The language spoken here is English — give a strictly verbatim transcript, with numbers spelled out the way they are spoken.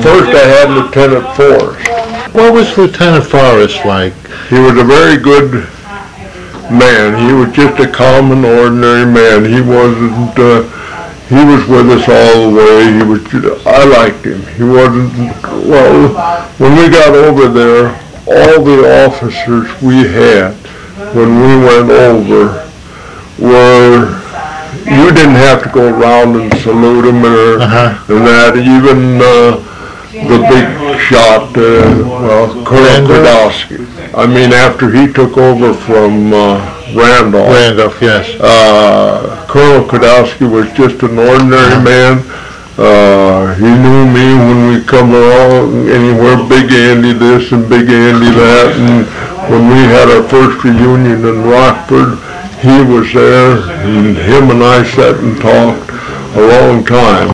first I had Lieutenant Forrest. What was Lieutenant Forrest like? He was a very good man. He was just a common, ordinary man. He wasn't, uh, he was with us all the way. He was, I liked him. He wasn't, well, when we got over there, all the officers we had when we went over were, you didn't have to go around and salute them or Uh-huh. and that. Even uh, the big shot, uh, well, Colonel Kudowski. I mean, after he took over from uh, Randolph, Randolph, yes. uh, Colonel Kudowski was just an ordinary man. Uh, he knew me when we come along anywhere, Big Andy this and Big Andy that, and when we had our first reunion in Rockford, he was there, and him and I sat and talked a long time.